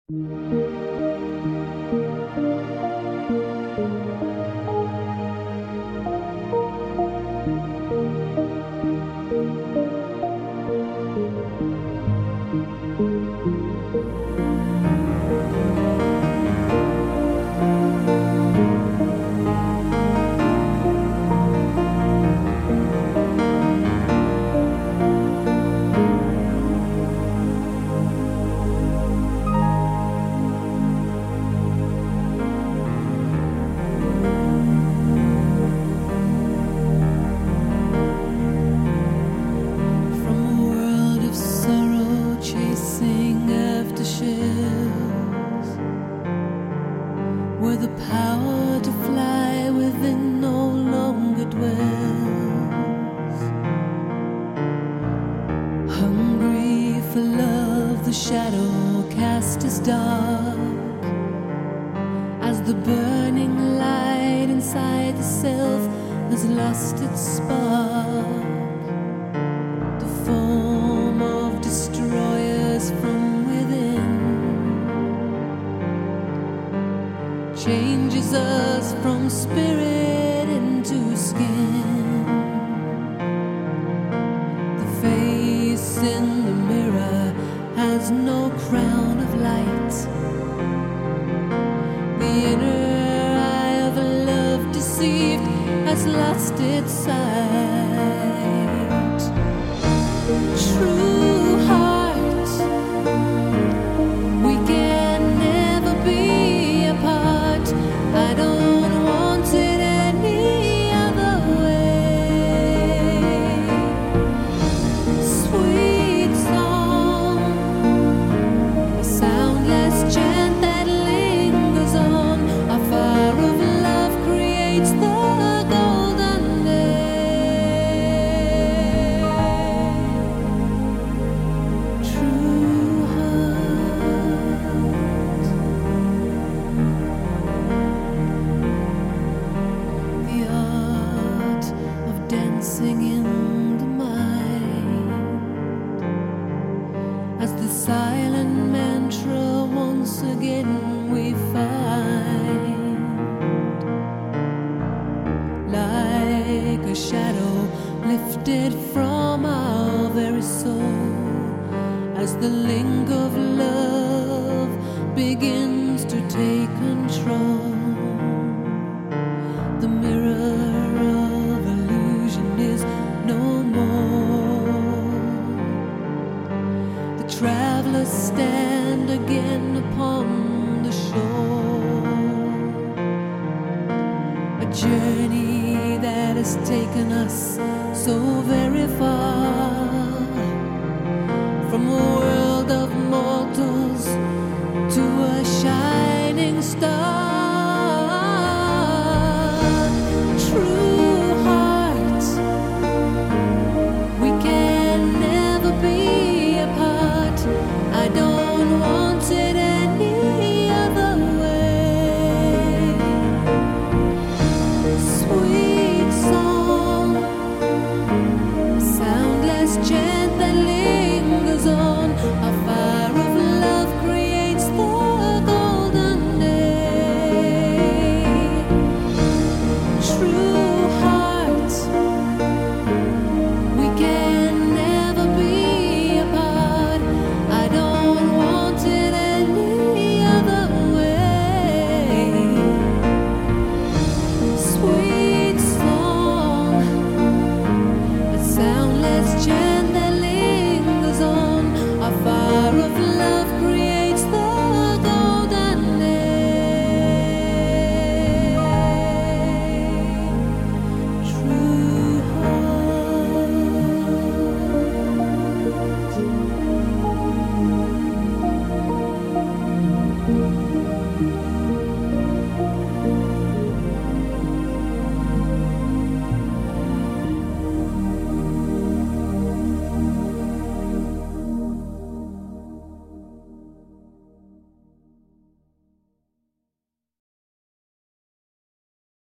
Where the power to fly within no longer dwells. Hungry for love, the shadow cast is dark, as the burning light inside the self has lost its spark. The form of destroyers from within changes us from spirit into skin. The face in the mirror has no crown of light. The inner eye of a love deceived has lost its sight. True heart, we can never be apart. I don't want it any other way. Sweet song, a soundless chant that lingers on. A fire of love creates the golden day. True heart, the art of dancing in the mind, as the silent mantra once again we find, like a shadow lifted from our very soul, as the link of love begins to take control. The mirror of illusion is no more. The travelers stand again upon the shore. A journey that has taken us so